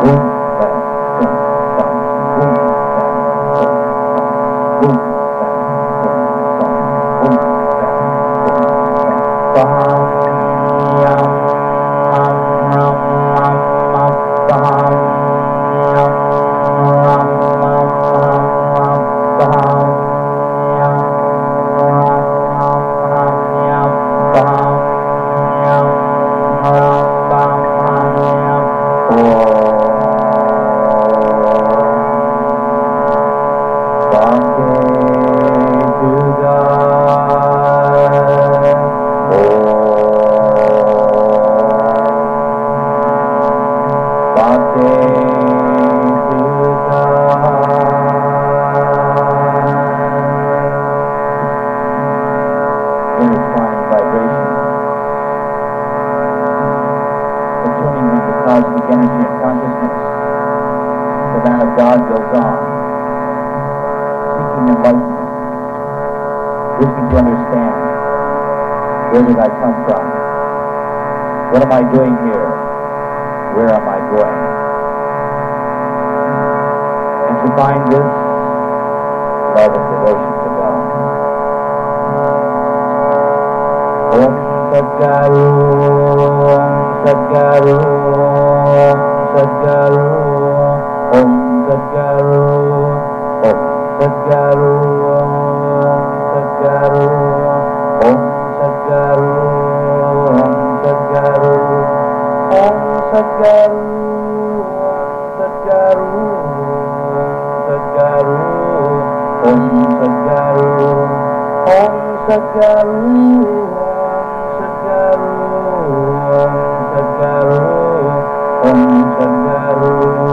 Where did I come from? What am I doing here? Where am I going? And to find this love and devotion to God. Om Sadguru, Om Sadguru, Om Sadguru, Om Sadguru, Om Sadguru, Om Sadguru, Om Sadguru, Om Sadguru, Om Sadguru, Om Sadguru, Om Sadguru, Om Sadguru, Om Sadguru.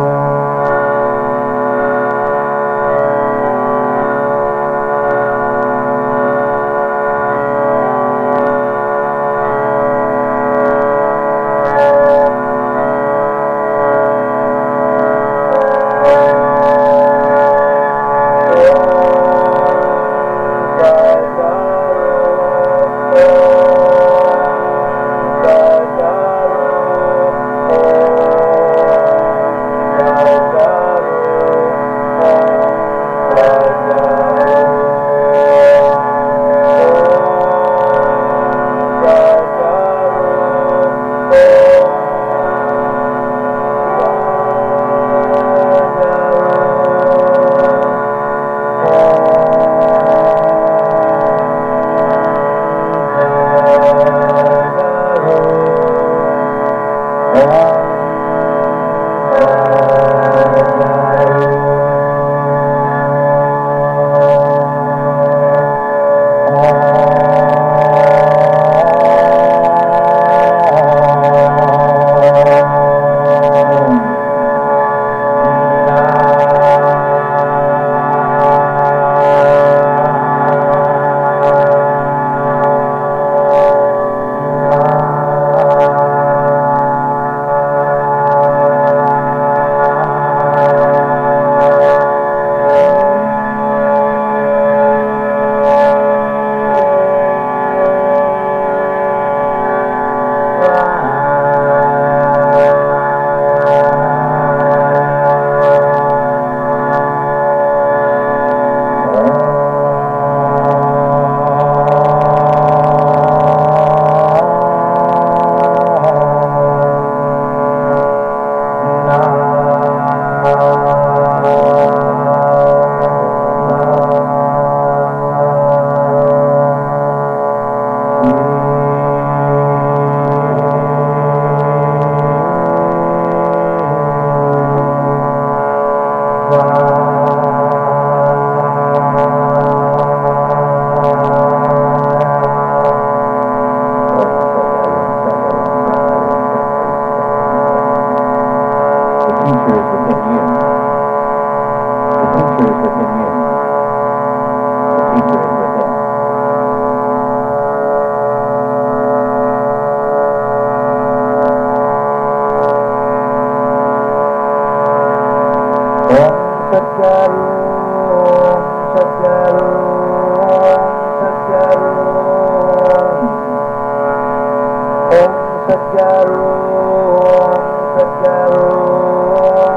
Om Sadguru, Om Sadguru,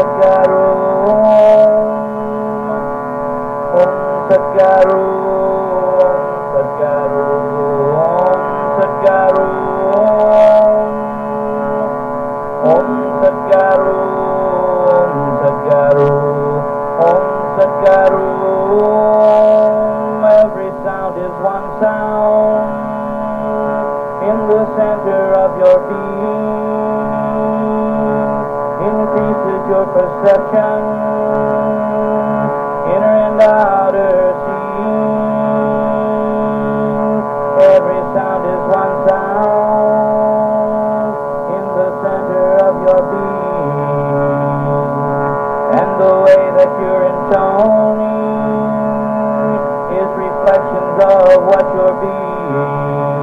Sadguru, Om Sadguru, Om Sadguru, Om Sadguru, Om Sadguru, Om Sadguru, every sound is one sound in the center of your being, increases your perception, inner and outer seeing. Every sound is one sound in the center of your being, and the way that you're intoning is reflections of what you're being.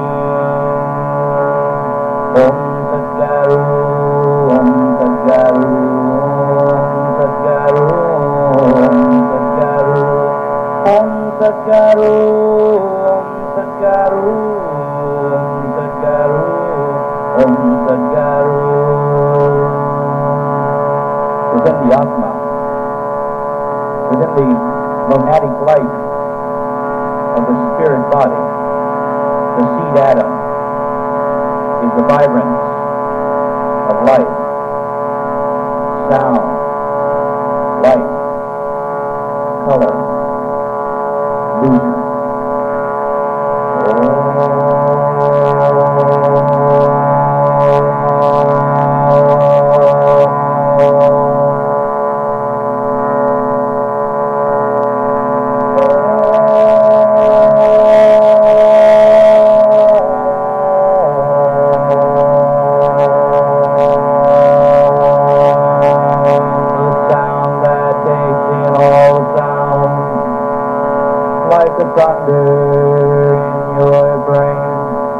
Om Sadguru, Om Sadguru, Om Sadguru, Om Sadguru, Om Sadguru, Om Sadguru, Om Sadguru. Within the Atma, within the monadic life of the spirit body, the seed atom is the vibrance of life, sound, light, color, movement. Thunder in your brain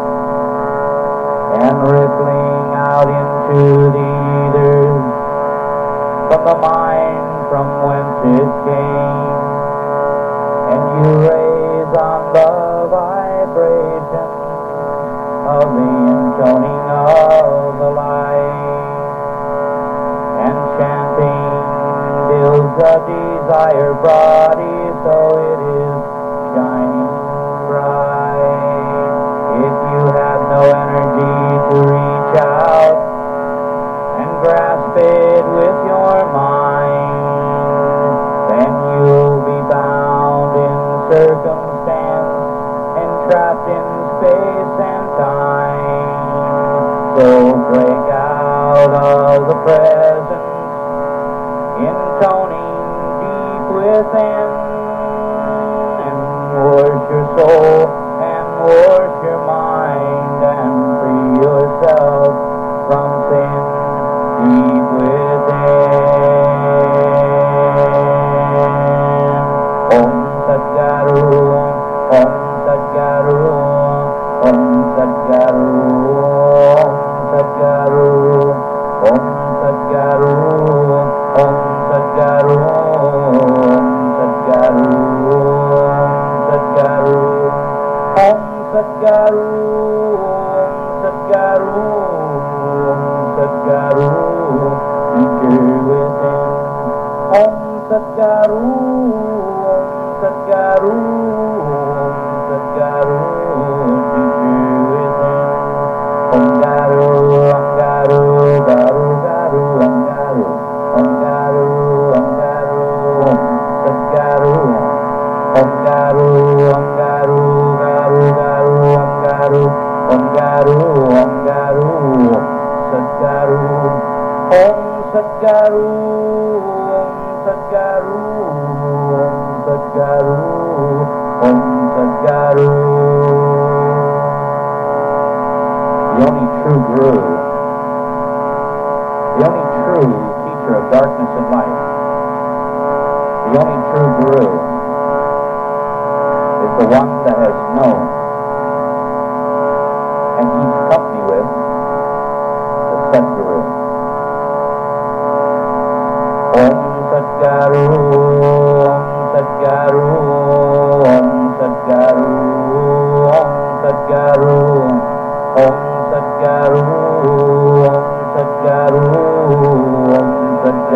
and rippling out into the ethers from the mind from whence it came, and you raise on the vibration of the intoning of the light, and chanting builds a desire body so it is shining bright. If you have no energy to reach out and grasp it with your mind, then you'll be bound in circumstance and trapped in space and time. So break out of the presence, intoning deep within, wash your soul and wash your mind and free yourself from sin deep within. Om Sadguru, Om Sadguru, Om Sadguru, Om Sadguru, Om Sadguru, Om Sadguru, Om Sadguru, Om Sadguru, Om Sadguru, enter within. Om Sadguru, Om Sadguru, Om Sadguru, enter within. Om Garu, Om Garu, Garu, Garu, Om Garu, Om Garu, Om Garu, Om Sadguru, Om Garu, Om Garu, Garu, Garu, Om Garu, Om Garu, Om Garu, Sadguru, Om Sadguru, Om Sadguru, Om Sadguru, Om Sadguru. The only true guru, the only true teacher of darkness and light, the only true guru is the one that has known and keeps company with the Sadguru. Om Sadguru, Om Sadguru, Om Sadguru, Om Sadguru, Om Sadguru, Om Sadguru, Om Sadguru.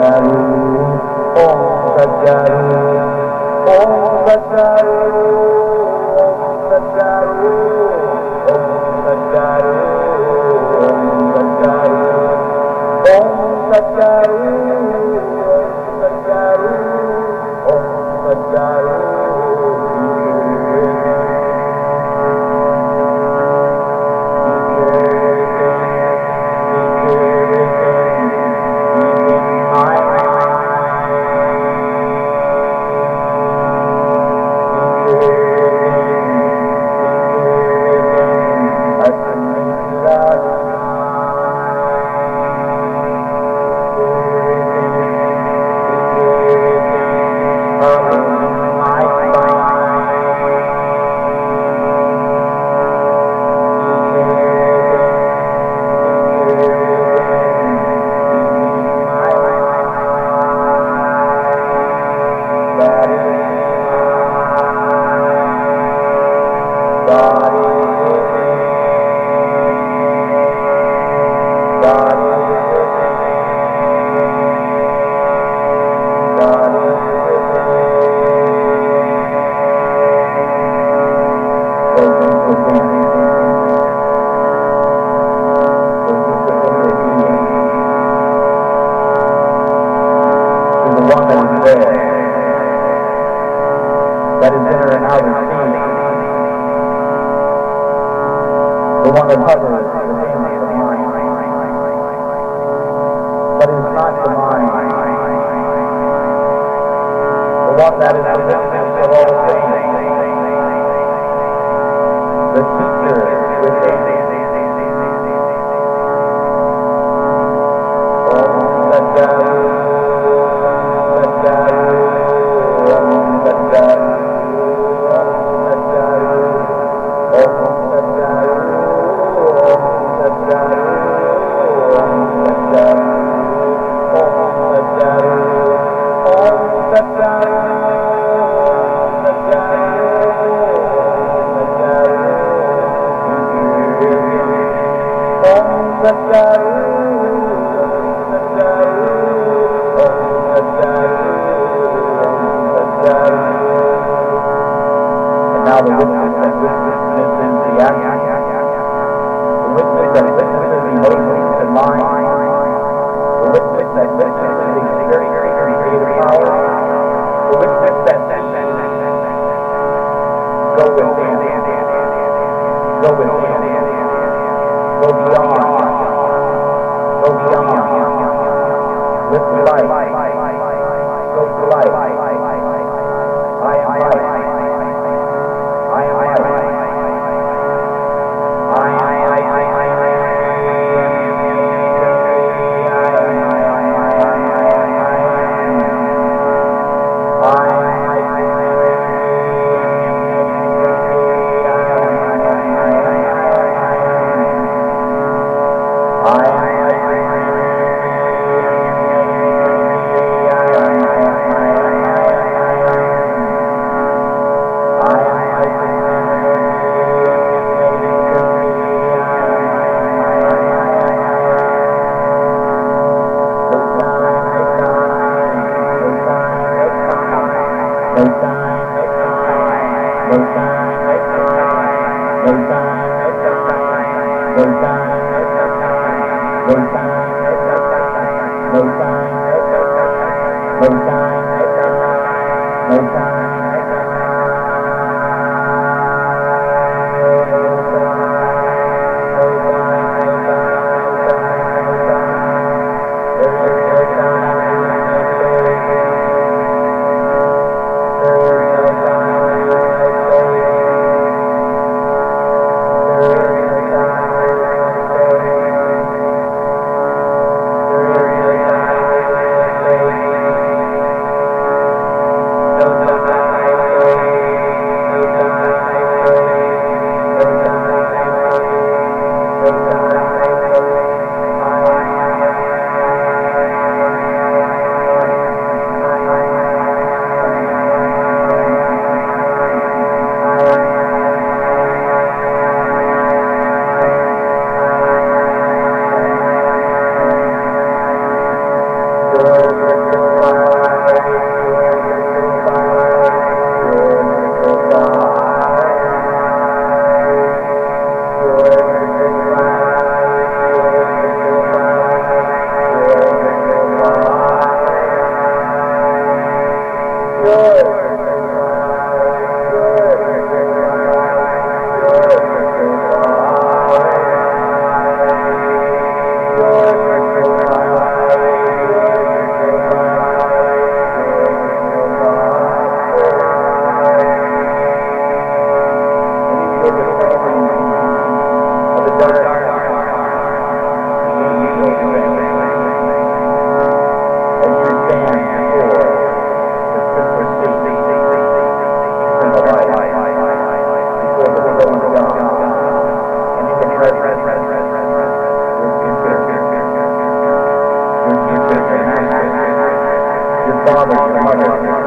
your father, your mother,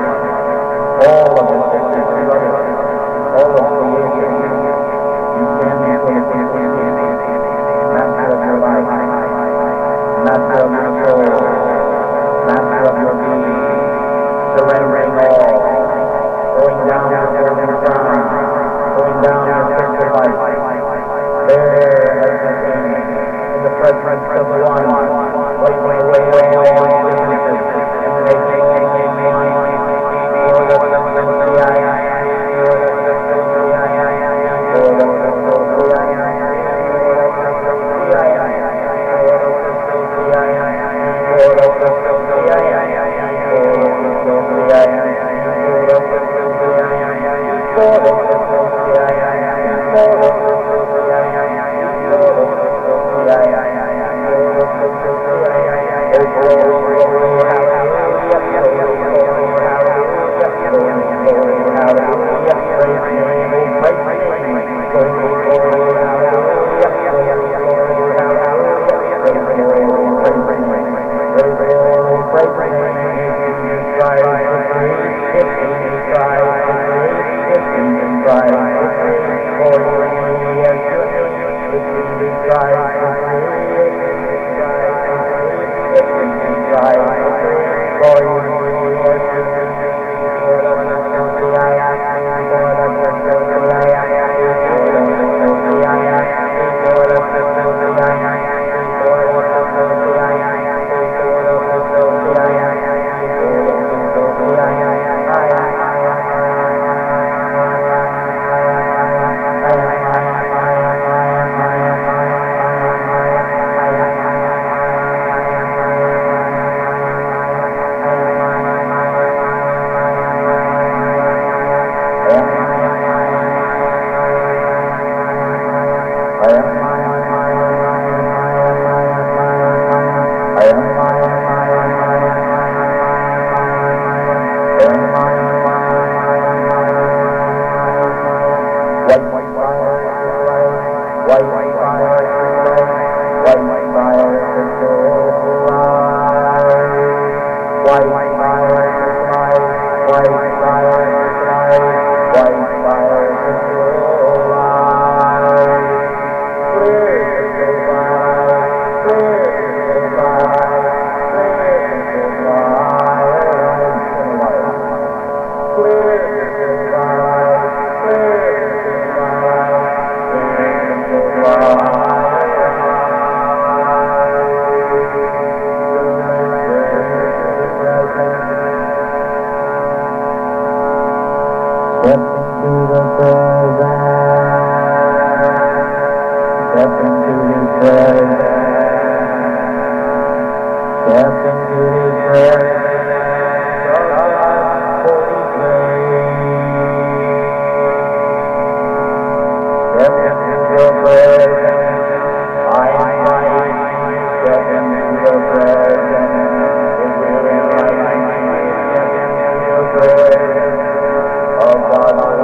all of your sisters, your brothers, all of creation. You stand before the King of Kings, Master of your life, Master of your soul, Master of your being, surrendering all, going down your golden crown, going down your sacred life, there as the King, in the presence of the One, wiping away all differences, and making all of God.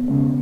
you.